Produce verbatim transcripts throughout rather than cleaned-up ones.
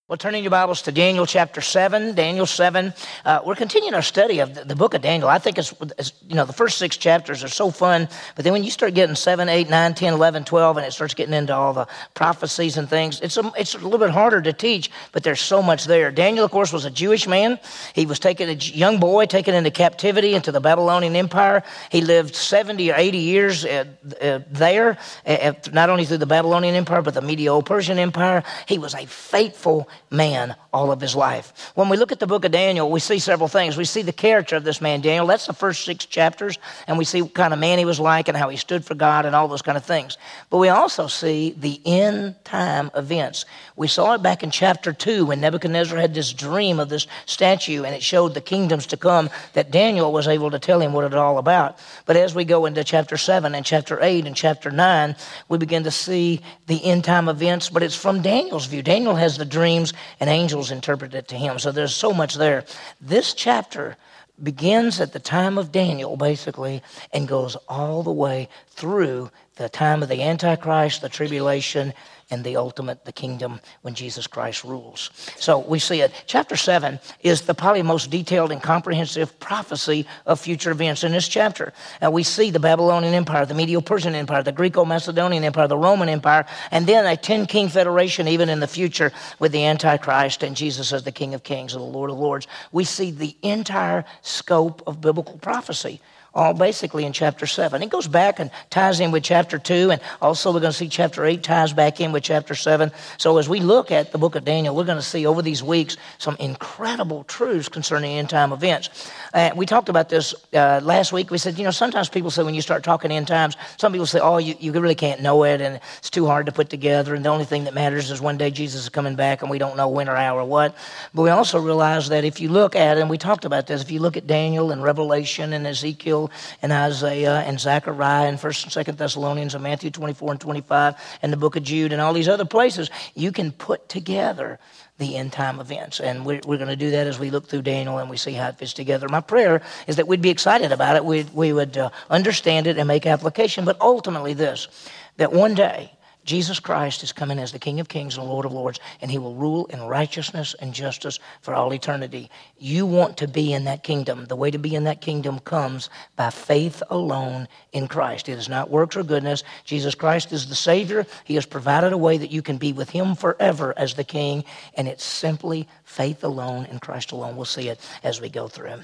Well, turning your Bibles to Daniel chapter seven, Daniel seven. Uh, we're continuing our study of the, the book of Daniel. I think it's, it's, you know, the first six chapters are so fun, but then when you start getting seven, eight, nine, ten, eleven, twelve, and it starts getting into all the prophecies and things, it's a, it's a little bit harder to teach, but there's so much there. Daniel, of course, was a Jewish man. He was taken, a young boy, taken into captivity into the Babylonian Empire. He lived seventy or eighty years uh, uh, there, uh, not only through the Babylonian Empire, but the Medo-Persian Empire. He was a faithful man all of his life. When we look at the book of Daniel, we see several things. We see the character of this man, Daniel. That's the first six chapters, and we see what kind of man he was like and how he stood for God and all those kind of things. But we also see the end time events. We saw it back in chapter two when Nebuchadnezzar had this dream of this statue, and it showed the kingdoms to come that Daniel was able to tell him what it was all about. But as we go into chapter seven and chapter eight and chapter nine, we begin to see the end time events, but it's from Daniel's view. Daniel has the dreams and angels interpret it to him. So there's so much there. This chapter begins at the time of Daniel, basically, and goes all the way through the time of the Antichrist, the tribulation, and the ultimate, the kingdom, when Jesus Christ rules. So we see it. Chapter seven is the probably most detailed and comprehensive prophecy of future events in this chapter. And we see the Babylonian Empire, the Medo-Persian Empire, the Greco-Macedonian Empire, the Roman Empire, and then a ten-king federation even in the future with the Antichrist and Jesus as the King of Kings and the Lord of Lords. We see the entire scope of biblical prophecy, all basically in chapter seven. It goes back and ties in with chapter two, and also we're going to see chapter eight ties back in with chapter seven. So as we look at the book of Daniel, we're going to see over these weeks some incredible truths concerning end time events. Uh, we talked about this uh, last week. We said, you know, sometimes people say when you start talking end times, some people say, oh, you, you really can't know it, and it's too hard to put together, and the only thing that matters is one day Jesus is coming back, and we don't know when or how or what. But we also realize that if you look at it, and we talked about this, if you look at Daniel and Revelation and Ezekiel and Isaiah and Zechariah and First and Second Thessalonians and Matthew twenty-four and twenty-five and the book of Jude and all these other places, you can put together the end time events. And we're, we're going to do that as we look through Daniel and we see how it fits together. My prayer is that we'd be excited about it. We'd, we would uh, understand it and make application. But ultimately this, that one day Jesus Christ is coming as the King of Kings and Lord of Lords, and he will rule in righteousness and justice for all eternity. You want to be in that kingdom. The way to be in that kingdom comes by faith alone in Christ. It is not works or goodness. Jesus Christ is the Savior. He has provided a way that you can be with him forever as the King, and it's simply faith alone in Christ alone. We'll see it as we go through him.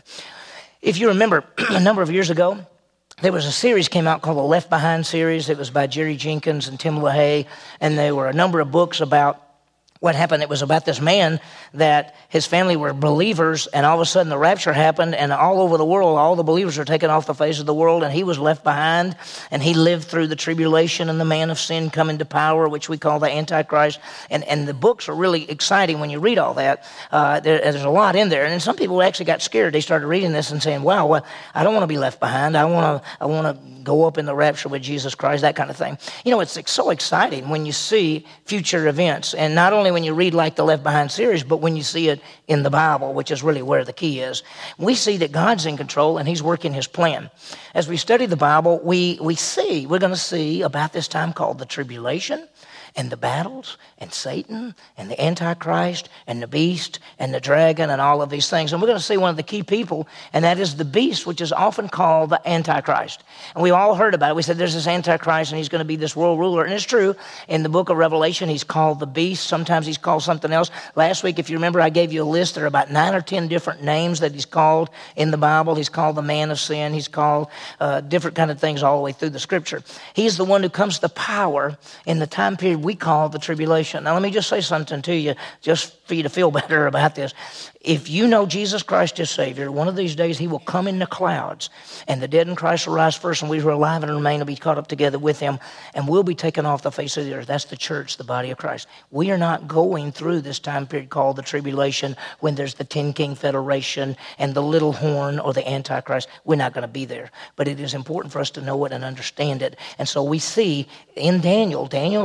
If you remember, a number of years ago, there was a series came out called the Left Behind series. It was by Jerry Jenkins and Tim LaHaye, and there were a number of books about what happened. It was about this man that his family were believers, and all of a sudden the rapture happened, and all over the world, all the believers were taken off the face of the world, and he was left behind, and he lived through the tribulation and the man of sin coming to power, which we call the Antichrist. And, and the books are really exciting when you read all that. Uh, there, there's a lot in there, and then some people actually got scared. They started reading this and saying, wow, well, I don't want to be left behind. I want to I want to go up in the rapture with Jesus Christ, that kind of thing. You know, it's so exciting when you see future events, and not only when you read like the Left Behind series, but when you see it in the Bible, which is really where the key is. We see that God's in control and he's working his plan. As we study the Bible, we, we see, we're going to see about this time called the tribulation, and the battles, and Satan, and the Antichrist, and the beast, and the dragon, and all of these things. And we're going to see one of the key people, and that is the beast, which is often called the Antichrist. And we all heard about it. We said there's this Antichrist, and he's going to be this world ruler. And it's true. In the book of Revelation, he's called the beast. Sometimes he's called something else. Last week, if you remember, I gave you a list. There are about nine or ten different names that he's called in the Bible. He's called the man of sin. He's called uh, different kind of things all the way through the Scripture. He's the one who comes to power in the time period we call the tribulation. Now, let me just say something to you, just for you to feel better about this. If you know Jesus Christ is Savior, one of these days he will come in the clouds, and the dead in Christ will rise first, and we who are alive and remain will be caught up together with him, and we'll be taken off the face of the earth. That's the church, the body of Christ. We are not going through this time period called the tribulation when there's the ten-king federation and the little horn or the Antichrist. We're not going to be there. But it is important for us to know it and understand it. And so we see in Daniel, Daniel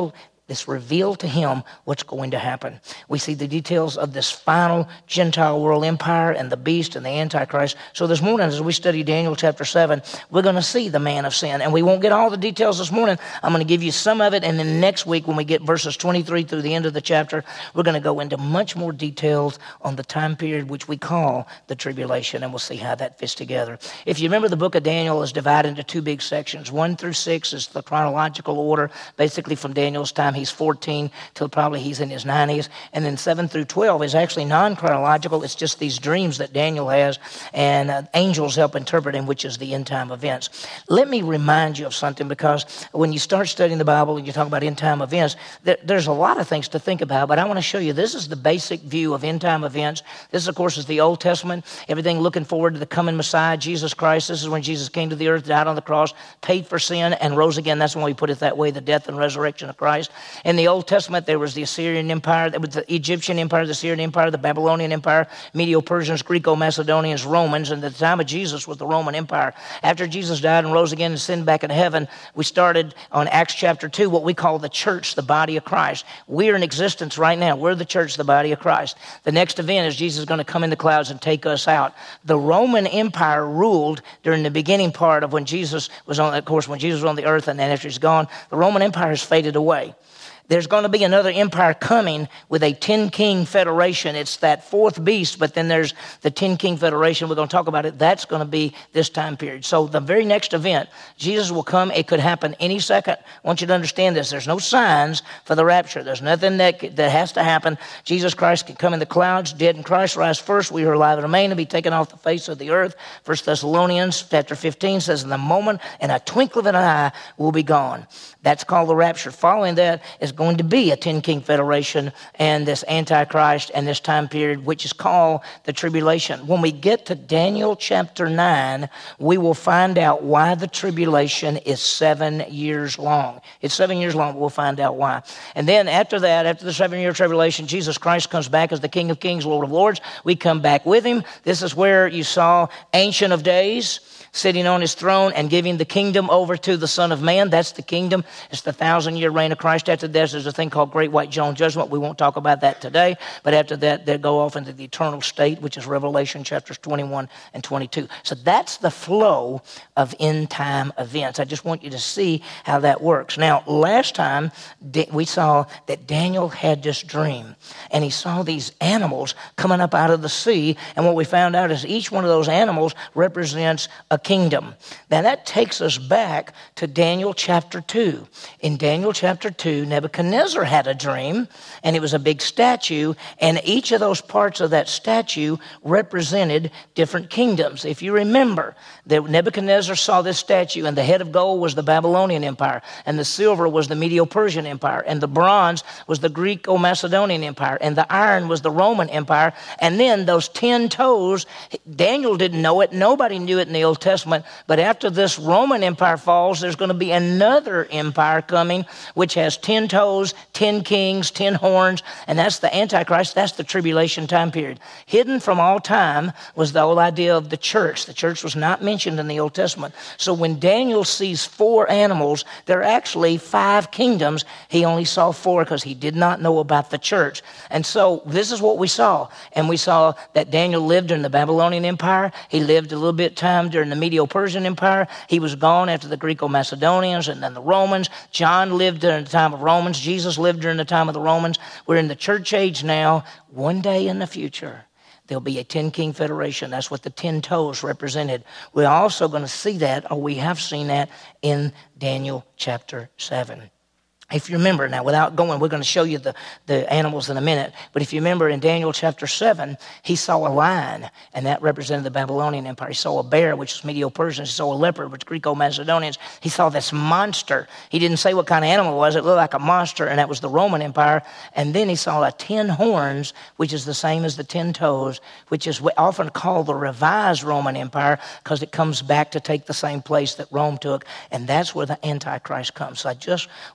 This revealed to him what's going to happen. We see the details of this final Gentile world empire and the beast and the Antichrist. So this morning, as we study Daniel chapter seven, we're going to see the man of sin. And we won't get all the details this morning. I'm going to give you some of it. And then next week, when we get verses twenty-three through the end of the chapter, we're going to go into much more details on the time period which we call the tribulation. And we'll see how that fits together. If you remember, the book of Daniel is divided into two big sections. One through six is the chronological order, basically from Daniel's time. He's fourteen till probably he's in his nineties. And then seven through twelve is actually non-chronological. It's just these dreams that Daniel has, and uh, angels help interpret him, which is the end time events. Let me remind you of something, because when you start studying the Bible and you talk about end time events, there, there's a lot of things to think about, but I want to show you this is the basic view of end time events. This, of course, is the Old Testament, everything looking forward to the coming Messiah, Jesus Christ. This is when Jesus came to the earth, died on the cross, paid for sin, and rose again. That's why we put it that way, the death and resurrection of Christ. In the Old Testament, there was the Assyrian Empire, there was the Egyptian Empire, the Assyrian Empire, the Babylonian Empire, Medo-Persians, Greco-Macedonians, Romans, and at the time of Jesus was the Roman Empire. After Jesus died and rose again and ascended back into heaven, we started on Acts chapter two, what we call the church, the body of Christ. We're in existence right now. We're the church, the body of Christ. The next event is Jesus is going to come in the clouds and take us out. The Roman Empire ruled during the beginning part of when Jesus was on, of course, when Jesus was on the earth, and then after he's gone, the Roman Empire has faded away. There's going to be another empire coming with a ten-king federation. It's that fourth beast, but then there's the ten-king federation. We're going to talk about it. That's going to be this time period. So the very next event, Jesus will come. It could happen any second. I want you to understand this. There's no signs for the rapture. There's nothing that, that has to happen. Jesus Christ can come in the clouds, dead in Christ, rise first. We are alive and remain, and be taken off the face of the earth. First Thessalonians chapter fifteen says, in the moment, in a twinkle of an eye, we'll be gone. That's called the rapture. Following that is going to be a ten-king federation and this Antichrist and this time period, which is called the tribulation. When we get to Daniel chapter nine, we will find out why the tribulation is seven years long. It's seven years long, but we'll find out why. And then after that, after the seven-year tribulation, Jesus Christ comes back as the King of Kings, Lord of Lords. We come back with him. This is where you saw Ancient of Days sitting on his throne and giving the kingdom over to the Son of Man. That's the kingdom. It's the thousand-year reign of Christ. After that, there's a thing called Great White Throne Judgment. We won't talk about that today. But after that, they go off into the eternal state, which is Revelation chapters twenty-one and twenty-two. So that's the flow of end-time events. I just want you to see how that works. Now, last time, we saw that Daniel had this dream, and he saw these animals coming up out of the sea, and what we found out is each one of those animals represents a kingdom. Now that takes us back to Daniel chapter two. In Daniel chapter two, Nebuchadnezzar had a dream, and it was a big statue, and each of those parts of that statue represented different kingdoms. If you remember, that Nebuchadnezzar saw this statue, and the head of gold was the Babylonian Empire, and the silver was the Medo-Persian Empire, and the bronze was the Greco-Macedonian Empire, and the iron was the Roman Empire, and then those ten toes, Daniel didn't know it, nobody knew it in the Old Testament, but after this Roman Empire falls, there's going to be another empire coming, which has ten toes, ten kings, ten horns, and that's the Antichrist. That's the tribulation time period. Hidden from all time was the whole idea of the church. The church was not mentioned in the Old Testament. So when Daniel sees four animals, there are actually five kingdoms. He only saw four because he did not know about the church. And so this is what we saw. And we saw that Daniel lived during the Babylonian Empire. He lived a little bit of time during the Medo-Persian Empire. He was gone after the Greco-Macedonians and then the Romans. John lived during the time of Romans. Jesus lived during the time of the Romans. We're in the church age now. One day in the future, there'll be a ten-king federation. That's what the ten toes represented. We're also going to see that, or we have seen that, in Daniel chapter seven. If you remember, now without going, we're going to show you the, the animals in a minute, but if you remember in Daniel chapter seven, he saw a lion, and that represented the Babylonian Empire. He saw a bear, which is Medo-Persians. He saw a leopard, which is Greco-Macedonians. He saw this monster. He didn't say what kind of animal it was. It looked like a monster, and that was the Roman Empire. And then he saw a ten horns, which is the same as the ten toes, which is often called the revised Roman Empire because it comes back to take the same place that Rome took, and that's where the Antichrist comes. So I just want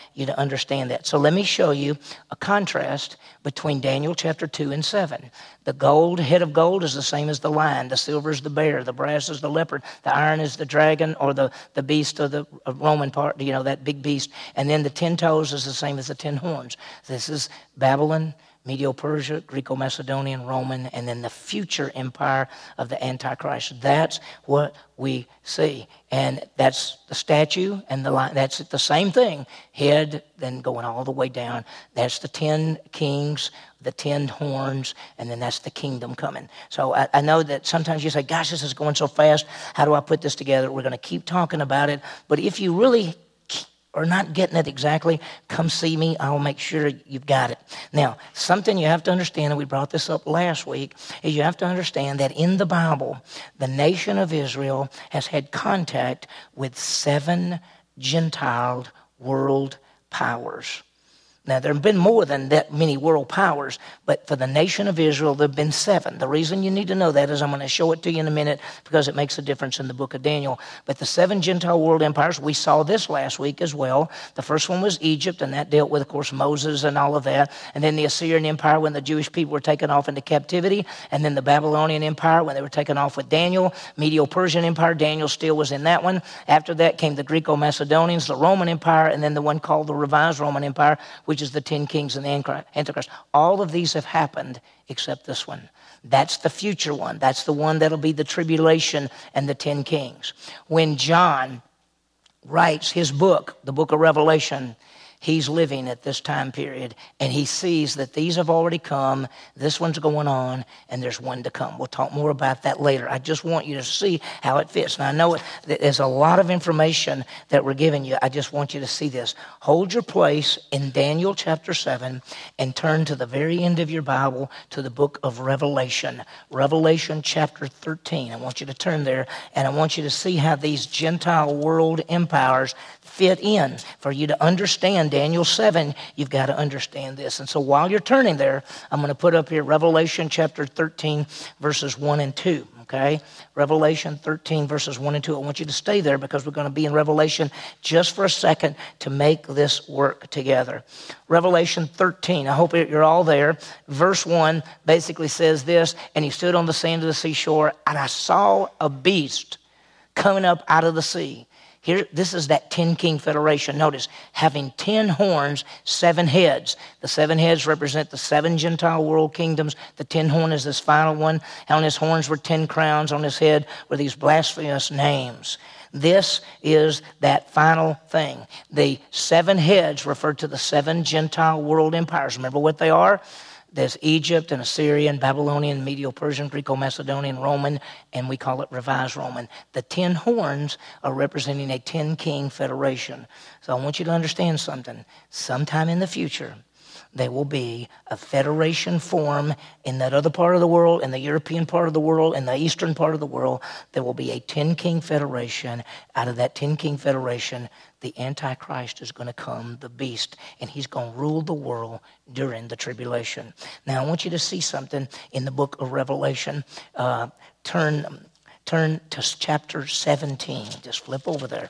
you to understand that. So let me show you a contrast between Daniel chapter two and seven. The gold, head of gold, is the same as the lion. The silver is the bear. The brass is the leopard. The iron is the dragon, or the, the beast of the Roman part, you know, that big beast. And then the ten toes is the same as the ten horns. This is Babylon, Medo-Persia, Greco-Macedonian, Roman, and then the future empire of the Antichrist. That's what we see. And that's the statue and the line. That's the same thing. Head, then going all the way down. That's the ten kings, the ten horns, and then that's the kingdom coming. So I, I know that sometimes you say, gosh, this is going so fast. How do I put this together? We're going to keep talking about it. But if you really or not getting it exactly, come see me. I'll make sure you've got it. Now, something you have to understand, and we brought this up last week, is you have to understand that in the Bible, the nation of Israel has had contact with seven Gentile world powers. Now, there have been more than that many world powers, but for the nation of Israel, there have been seven. The reason you need to know that is I'm going to show it to you in a minute because it makes a difference in the book of Daniel. But the seven Gentile world empires, we saw this last week as well. The first one was Egypt, and that dealt with, of course, Moses and all of that. And then the Assyrian Empire when the Jewish people were taken off into captivity. And then the Babylonian Empire when they were taken off with Daniel. Medo-Persian Empire, Daniel still was in that one. After that came the Greco-Macedonians, the Roman Empire, and then the one called the Revised Roman Empire, which is the ten kings and the Antichrist. All of these have happened except this one. That's the future one. That's the one that'll be the tribulation and the ten kings. When John writes his book, the book of Revelation, he's living at this time period, and he sees that these have already come, this one's going on, and there's one to come. We'll talk more about that later. I just want you to see how it fits. Now, I know it, there's a lot of information that we're giving you. I just want you to see this. Hold your place in Daniel chapter seven and turn to the very end of your Bible to the book of Revelation. Revelation chapter thirteen. I want you to turn there, and I want you to see how these Gentile world empires fit in. For you to understand Daniel seven, you've got to understand this. And so while you're turning there, I'm going to put up here Revelation chapter thirteen, verses one and two. Okay? Revelation thirteen, verses one and two. I want you to stay there because we're going to be in Revelation just for a second to make this work together. Revelation thirteen, I hope you're all there. Verse one basically says this, and he stood on the sand of the seashore, and I saw a beast coming up out of the sea. Here, this is that ten king federation. Notice, having ten horns, seven heads. The seven heads represent the seven Gentile world kingdoms. The ten horn is this final one. On his horns were ten crowns. On his head were these blasphemous names. This is that final thing. The seven heads refer to the seven Gentile world empires. Remember what they are? There's Egypt and Assyrian, Babylonian, Medo-Persian, Greco-Macedonian, Roman, and we call it Revised Roman. The ten horns are representing a ten-king federation. So I want you to understand something. Sometime in the future, there will be a federation form in that other part of the world, in the European part of the world, in the eastern part of the world. There will be a ten-king federation. Out of that ten-king federation, the Antichrist is going to come, the beast, and he's going to rule the world during the tribulation. Now, I want you to see something in the book of Revelation. Uh, turn, turn to chapter seventeen. Just flip over there.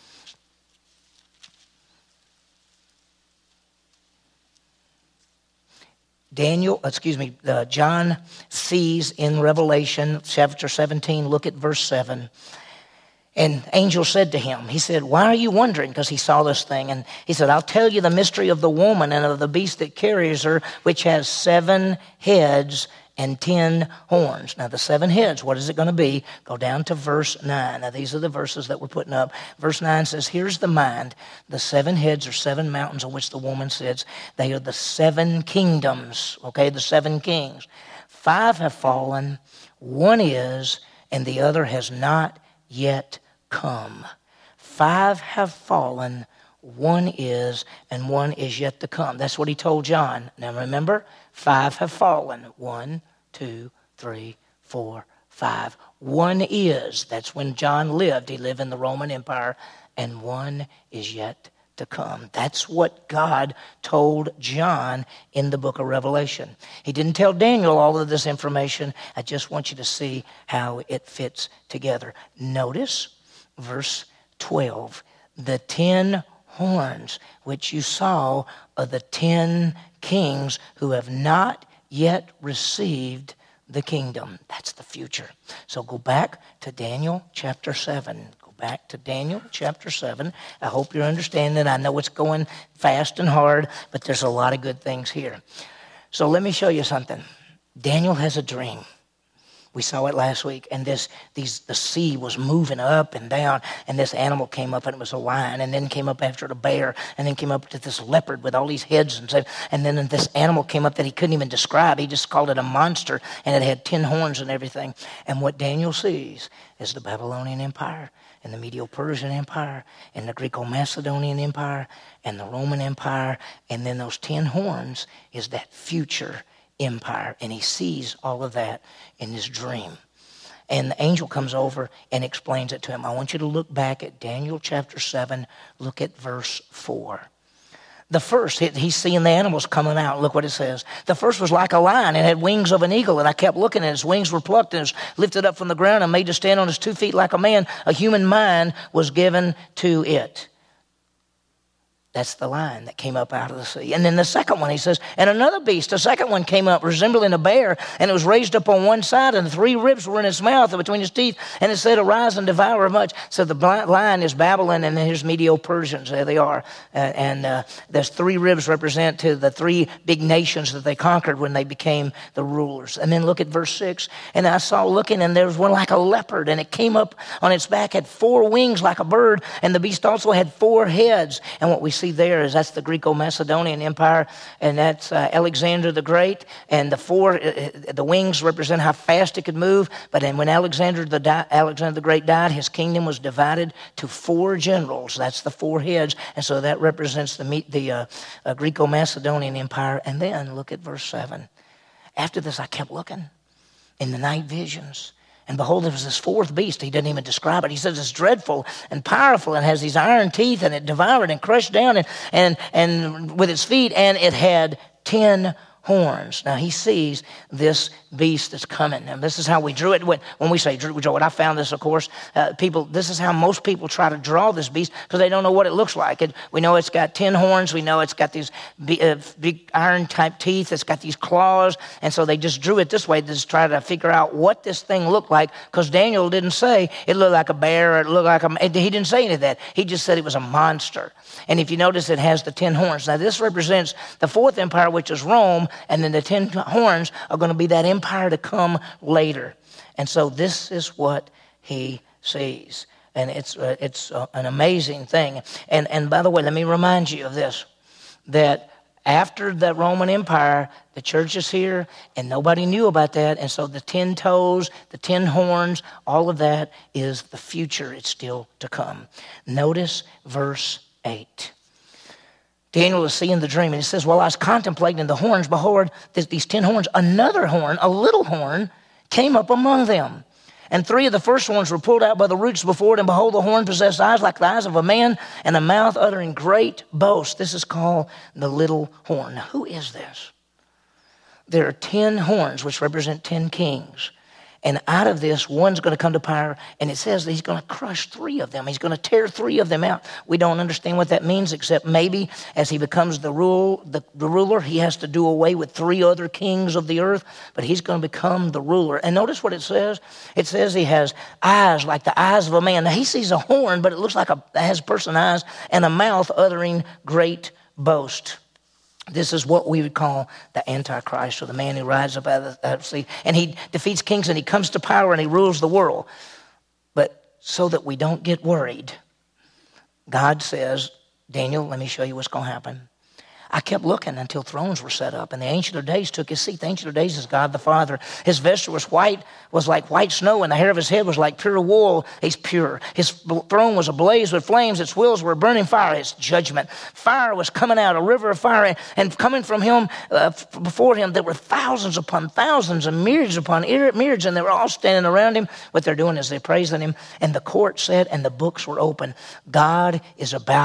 Daniel, excuse me, uh, John sees in Revelation chapter seventeen, look at verse seven. And angel said to him, he said, why are you wondering? Because he saw this thing. And he said, I'll tell you the mystery of the woman and of the beast that carries her, which has seven heads and ten horns. Now, the seven heads, what is it going to be? Go down to verse nine. Now, these are the verses that we're putting up. Verse nine says, here's the mind. The seven heads are seven mountains on which the woman sits. They are the seven kingdoms, okay, the seven kings. Five have fallen, one is, and the other has not yet come. Five have fallen, one is, and one is yet to come. That's what he told John. Now remember, five have fallen. One, two, three, four, five. One is. That's when John lived. He lived in the Roman Empire. And one is yet to come. That's what God told John in the book of Revelation. He didn't tell Daniel all of this information. I just want you to see how it fits together. Notice verse twelve. The ten horns which you saw are the ten kings who have not yet received the kingdom. That's the future. So go back to Daniel chapter seven. Go back to Daniel chapter seven. I hope you're understanding. I know it's going fast and hard, but there's a lot of good things here. So let me show you something. Daniel has a dream. We saw it last week, and this, these, the sea was moving up and down, and this animal came up, and it was a lion, and then came up after it a bear, and then came up to this leopard with all these heads, and stuff, and then this animal came up that he couldn't even describe. He just called it a monster, and it had ten horns and everything. And what Daniel sees is the Babylonian Empire, and the Medo-Persian Empire, and the Greco-Macedonian Empire, and the Roman Empire, and then those ten horns is that future empire, and he sees all of that in his dream. And the angel comes over and explains it to him. I want you to look back at Daniel chapter seven. Look at verse four. The first, he's seeing the animals coming out. Look what it says. The first was like a lion and had wings of an eagle. And I kept looking, and his wings were plucked and was lifted up from the ground and made to stand on his two feet like a man. A human mind was given to it. That's the lion that came up out of the sea. And then the second one, he says, and another beast, a second one came up resembling a bear, and it was raised up on one side, and three ribs were in its mouth and between its teeth, and it said, arise and devour much. So the lion is Babylon, and then here's Medo-Persians. There they are. Uh, and uh, there's three ribs represent to the three big nations that they conquered when they became the rulers. And then look at verse six. And I saw looking, and there was one like a leopard, and it came up on its back, had four wings like a bird, and the beast also had four heads. And what we see there is that's the Greco-Macedonian Empire, and that's uh, Alexander the Great, and the four uh, the wings represent how fast it could move. But then when Alexander the di- Alexander the Great died, his kingdom was divided to four generals. That's the four heads, and so that represents the the uh, uh, Greco-Macedonian Empire. And then look at verse seven. After this, I kept looking in the night visions. And behold, there was this fourth beast. He doesn't even describe it. He says it's dreadful and powerful and has these iron teeth, and it devoured and crushed down and, and, and with its feet, and it had ten horns. Now he sees this beast that's coming. And this is how we drew it. When, when we say drew, we draw it. I found this, of course. Uh, people, this is how most people try to draw this beast because they don't know what it looks like. It, we know it's got ten horns. We know it's got these big, uh, big iron-type teeth. It's got these claws. And so they just drew it this way to just try to figure out what this thing looked like, because Daniel didn't say it looked like a bear or it looked like a... He didn't say any of that. He just said it was a monster. And if you notice, it has the ten horns. Now, this represents the fourth empire, which is Rome, and then the ten horns are going to be that empire to come later. And so this is what he sees. And it's uh, it's uh, an amazing thing. And, and by the way, let me remind you of this, that after the Roman Empire, the church is here, and nobody knew about that. And so the ten toes, the ten horns, all of that is the future. It's still to come. Notice verse eight. Daniel is seeing the dream, and he says, while I was contemplating the horns, behold, these ten horns, another horn, a little horn, came up among them. And three of the first horns were pulled out by the roots before it, and behold, the horn possessed eyes like the eyes of a man, and a mouth uttering great boast. This is called the little horn. Now, who is this? There are ten horns, which represent ten kings. And out of this, one's going to come to power, and it says that he's going to crush three of them. He's going to tear three of them out. We don't understand what that means, except maybe as he becomes the rule, the, the ruler, he has to do away with three other kings of the earth, but he's going to become the ruler. And notice what it says. It says he has eyes like the eyes of a man. Now, he sees a horn, but it looks like a, it has person eyes, and a mouth uttering great boast. This is what we would call the Antichrist, or the man who rides up out of the sea. And he defeats kings, and he comes to power, and he rules the world. But so that we don't get worried, God says, Daniel, let me show you what's going to happen. I kept looking until thrones were set up, and the Ancient of Days took his seat. The Ancient of Days is God the Father. His vesture was white, was like white snow, and the hair of his head was like pure wool. He's pure. His throne was ablaze with flames. Its wheels were burning fire. It's judgment. Fire was coming out, a river of fire, and coming from him, uh, before him, there were thousands upon thousands and myriads upon myriads, and they were all standing around him. What they're doing is they're praising him. And the court said, and the books were open, God is about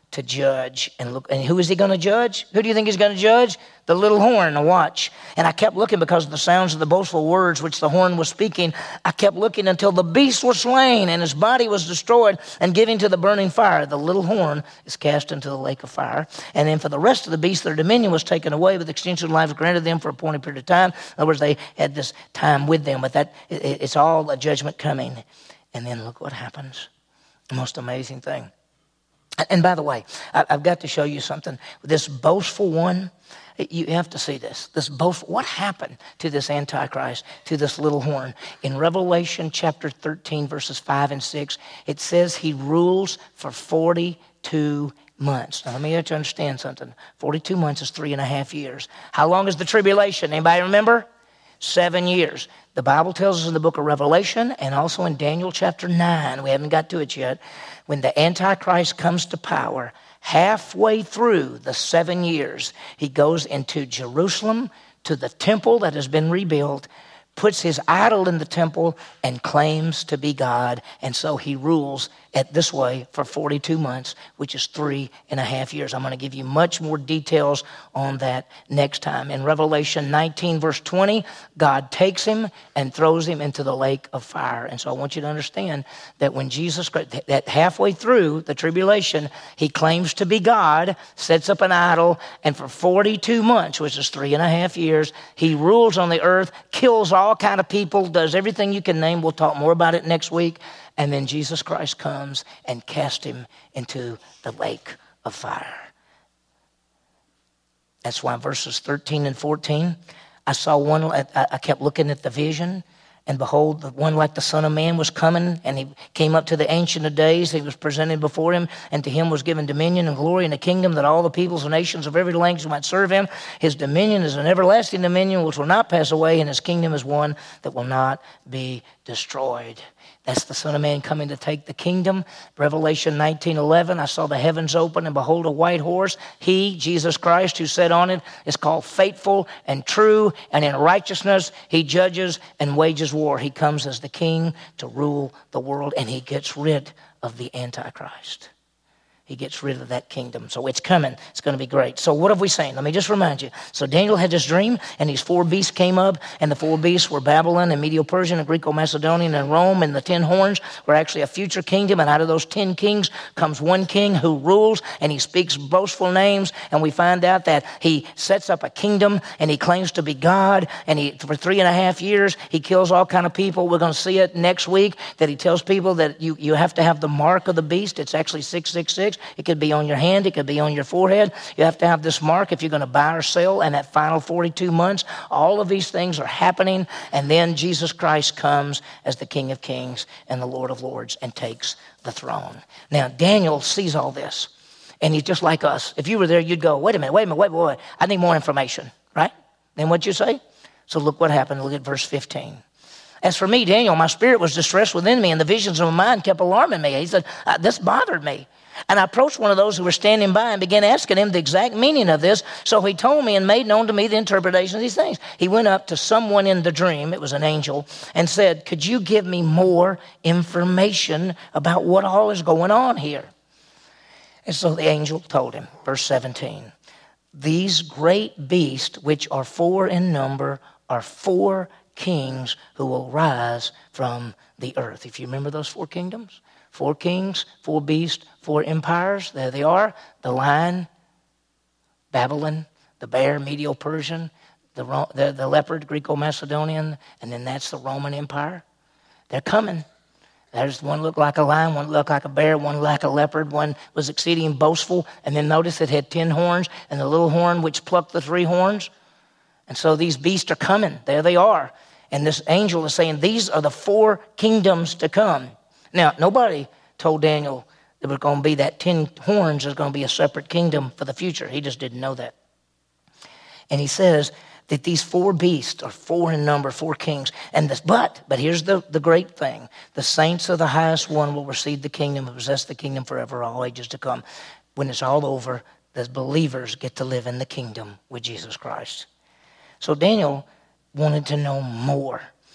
to judge. And look, and who is he going to judge? Who do you think he's going to judge? The little horn. Now watch. And I kept looking because of the sounds of the boastful words which the horn was speaking. I kept looking until the beast was slain and his body was destroyed and given to the burning fire. The little horn is cast into the lake of fire. And then for the rest of the beasts, their dominion was taken away, but the extension of life was granted them for a appointed period of time. In other words, they had this time with them, but that it, it's all a judgment coming. And then look what happens. The most amazing thing. And by the way, I've got to show you something. This boastful one, you have to see this. This boastful, what happened to this Antichrist, to this little horn? In Revelation chapter thirteen, verses five and six, it says he rules for forty-two months. Now let me let you understand something. forty-two months is three and a half years. How long is the tribulation? Anybody remember? Seven years. The Bible tells us in the book of Revelation and also in Daniel chapter nine, we haven't got to it yet, when the Antichrist comes to power, halfway through the seven years, he goes into Jerusalem to the temple that has been rebuilt, puts his idol in the temple, and claims to be God. And so he rules at this way for forty-two months, which is three and a half years. I'm going to give you much more details on that next time. In Revelation nineteen, verse twenty, God takes him and throws him into the lake of fire. And so I want you to understand that when Jesus, that halfway through the tribulation, he claims to be God, sets up an idol, and for forty-two months, which is three and a half years, he rules on the earth, kills all kind of people, does everything you can name. We'll talk more about it next week. And then Jesus Christ comes and casts him into the lake of fire. That's why verses thirteen and fourteen, I saw one, I kept looking at the vision, and behold, the one like the Son of Man was coming, and he came up to the Ancient of Days. He was presented before him, and to him was given dominion and glory and a kingdom that all the peoples and nations of every language might serve him. His dominion is an everlasting dominion which will not pass away, and his kingdom is one that will not be destroyed. That's the Son of Man coming to take the kingdom. Revelation nineteen eleven, I saw the heavens open, and behold, a white horse. He, Jesus Christ, who sat on it, is called Faithful and True, and in righteousness he judges and wages war. He comes as the king to rule the world, and he gets rid of the Antichrist. He gets rid of that kingdom. So it's coming. It's going to be great. So what have we seen? Let me just remind you. So Daniel had this dream, and these four beasts came up, and the four beasts were Babylon and Medo-Persian and Greco-Macedonian and Rome, and the ten horns were actually a future kingdom, and out of those ten kings comes one king who rules, and he speaks boastful names, and we find out that he sets up a kingdom, and he claims to be God, and he for three and a half years, he kills all kind of people. We're going to see it next week, that he tells people that you, you have to have the mark of the beast. It's actually six six six. It could be on your hand. It could be on your forehead. You have to have this mark if you're going to buy or sell. And that final forty-two months, all of these things are happening. And then Jesus Christ comes as the King of Kings and the Lord of Lords and takes the throne. Now, Daniel sees all this. And he's just like us. If you were there, you'd go, wait a minute, wait a minute, wait, wait, wait. I need more information, right? Then what'd you say? So look what happened. Look at verse fifteen. As for me, Daniel, my spirit was distressed within me, and the visions of my mind kept alarming me. He said, this bothered me. And I approached one of those who were standing by and began asking him the exact meaning of this. So he told me and made known to me the interpretation of these things. He went up to someone in the dream, it was an angel, and said, could you give me more information about what all is going on here? And so the angel told him, verse seventeen, these great beasts, which are four in number, are four kings who will rise from the earth. If you remember those four kingdoms, four kings, four beasts, four empires, there they are. The lion, Babylon, the bear, Medo-Persian, the, the, the leopard, Greco-Macedonian, and then that's the Roman Empire. They're coming. There's one looked like a lion, one looked like a bear, one like a leopard, one was exceeding boastful, and then notice it had ten horns, and the little horn which plucked the three horns. And so these beasts are coming. There they are. And this angel is saying, these are the four kingdoms to come. Now, nobody told Daniel there was going to be that ten horns is going to be a separate kingdom for the future. He just didn't know that. And he says that these four beasts are four in number, four kings. And this, but, but here's the, the great thing. The saints of the highest one will receive the kingdom and possess the kingdom forever, all ages to come. When it's all over, the believers get to live in the kingdom with Jesus Christ. So Daniel wanted to know more.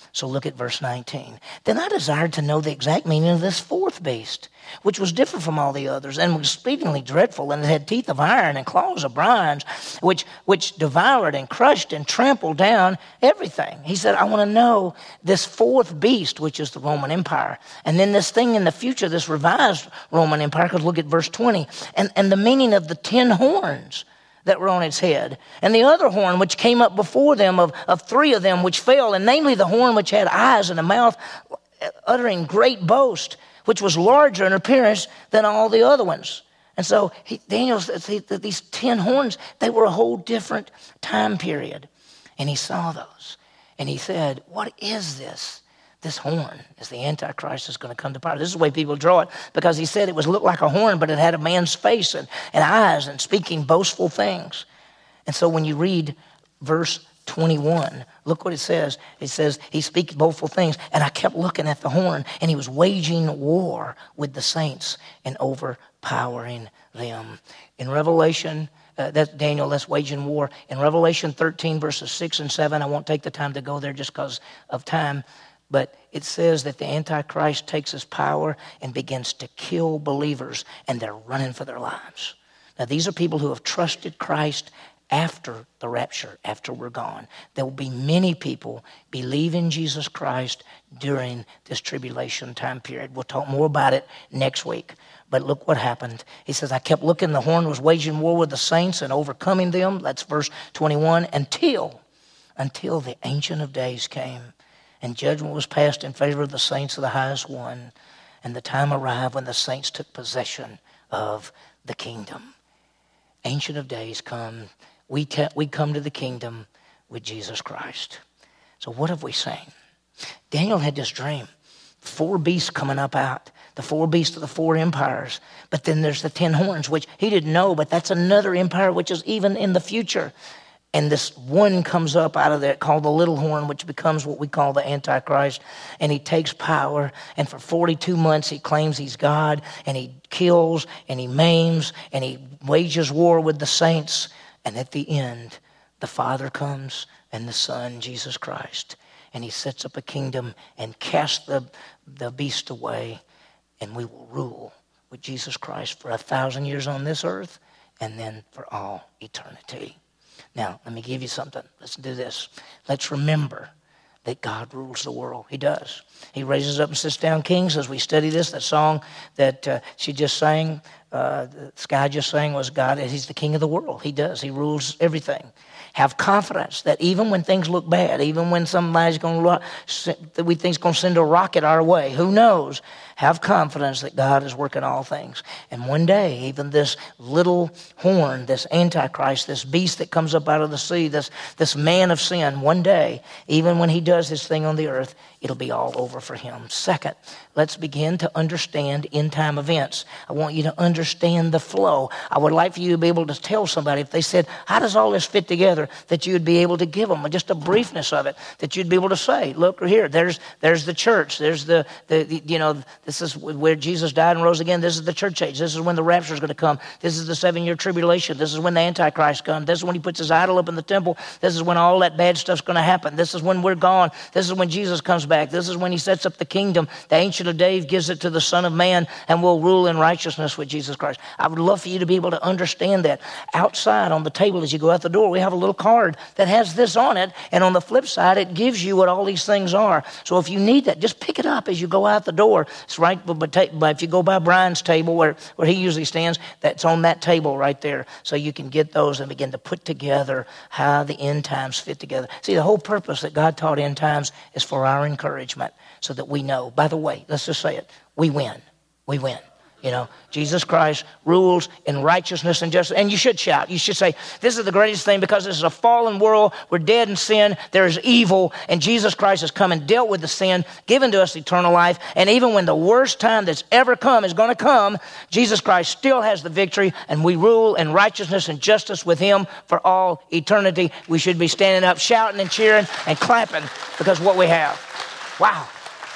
So look at verse nineteen. Then I desired to know the exact meaning of this fourth beast, which was different from all the others and was exceedingly dreadful, and it had teeth of iron and claws of bronze, which, which devoured and crushed and trampled down everything. He said, I want to know this fourth beast, which is the Roman Empire. And then this thing in the future, this revised Roman Empire, because look at verse twenty, and, and the meaning of the ten horns that were on its head, and the other horn which came up before them, of, of three of them which fell, and namely the horn which had eyes and a mouth uttering great boast, which was larger in appearance than all the other ones. And so he, Daniel says that these ten horns, they were a whole different time period. And he saw those, and he said, what is this? This horn is the Antichrist that's going to come to power. This is the way people draw it, because he said it was looked like a horn, but it had a man's face and, and eyes and speaking boastful things. And so when you read verse twenty-one, look what it says. It says, he speaks boastful things, and I kept looking at the horn, and he was waging war with the saints and overpowering them. In Revelation, uh, that's Daniel, that's waging war. In Revelation thirteen, verses six and seven, I won't take the time to go there just because of time, but it says that the Antichrist takes his power and begins to kill believers, and they're running for their lives. Now, these are people who have trusted Christ after the rapture, after we're gone. There will be many people believe in Jesus Christ during this tribulation time period. We'll talk more about it next week. But look what happened. He says, I kept looking, the horn was waging war with the saints and overcoming them. That's verse twenty-one. Until, until the Ancient of Days came, and judgment was passed in favor of the saints of the highest one. And the time arrived when the saints took possession of the kingdom. Ancient of Days come. We, te- we come to the kingdom with Jesus Christ. So what have we seen? Daniel had this dream. Four beasts coming up out. The four beasts of the four empires. But then there's the ten horns, which he didn't know, but that's another empire which is even in the future. And this one comes up out of there called the little horn, which becomes what we call the Antichrist. And he takes power. And for forty-two months, he claims he's God. And he kills and he maims and he wages war with the saints. And at the end, the Father comes and the Son, Jesus Christ. And he sets up a kingdom and casts the, the beast away. And we will rule with Jesus Christ for a thousand years on this earth and then for all eternity. Now, let me give you something. Let's do this. Let's remember that God rules the world. He does. He raises up and sits down kings. As we study this, that song that uh, she just sang, uh, Sky just sang, was God, he's the king of the world. He does. He rules everything. Have confidence that even when things look bad, even when somebody's going to, that we think's going to send a rocket our way, who knows? Have confidence that God is working all things. And one day, even this little horn, this Antichrist, this beast that comes up out of the sea, this, this man of sin, one day, even when he does his thing on the earth, it'll be all over for him. Second, let's begin to understand end-time events. I want you to understand the flow. I would like for you to be able to tell somebody, if they said, how does all this fit together, that you would be able to give them just a briefness of it, that you'd be able to say, look here, there's there's the church, there's the, the, the you know, this is where Jesus died and rose again. This is the church age. This is when the rapture is going to come. This is the seven-year tribulation. This is when the Antichrist comes. This is when he puts his idol up in the temple. This is when all that bad stuff's going to happen. This is when we're gone. This is when Jesus comes back. This is when he sets up the kingdom. The Ancient of Days gives it to the Son of Man and will rule in righteousness with Jesus Christ. I would love for you to be able to understand that. Outside on the table as you go out the door, we have a little card that has this on it, and on the flip side, it gives you what all these things are. So if you need that, just pick it up as you go out the door. It's right, but if you go by Brian's table where, where he usually stands, that's on that table right there. So you can get those and begin to put together how the end times fit together. See, the whole purpose that God taught end times is for our encouragement, so that we know, by the way, let's just say it, we win. We win. You know, Jesus Christ rules in righteousness and justice. And you should shout. You should say, this is the greatest thing, because this is a fallen world. We're dead in sin. There is evil. And Jesus Christ has come and dealt with the sin, given to us eternal life. And even when the worst time that's ever come is going to come, Jesus Christ still has the victory. And we rule in righteousness and justice with him for all eternity. We should be standing up, shouting and cheering and clapping, because what we have. Wow.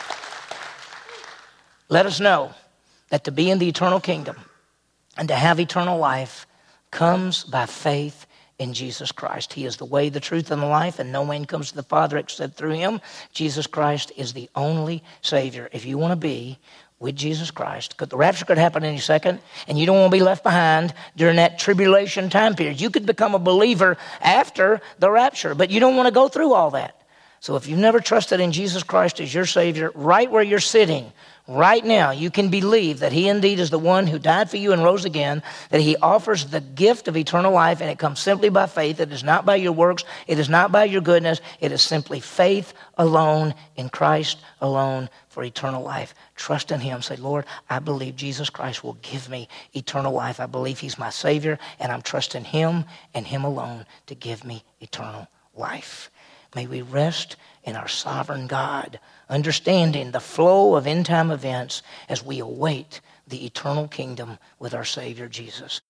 Let us know that to be in the eternal kingdom and to have eternal life comes by faith in Jesus Christ. He is the way, the truth, and the life, and no man comes to the Father except through him. Jesus Christ is the only Savior. If you want to be with Jesus Christ, because the rapture could happen any second, and you don't want to be left behind during that tribulation time period. You could become a believer after the rapture, but you don't want to go through all that. So if you've never trusted in Jesus Christ as your Savior, right where you're sitting, right now, you can believe that he indeed is the one who died for you and rose again, that he offers the gift of eternal life, and it comes simply by faith. It is not by your works. It is not by your goodness. It is simply faith alone in Christ alone for eternal life. Trust in him. Say, Lord, I believe Jesus Christ will give me eternal life. I believe he's my Savior, and I'm trusting him and him alone to give me eternal life. May we rest in our sovereign God, understanding the flow of end-time events as we await the eternal kingdom with our Savior Jesus.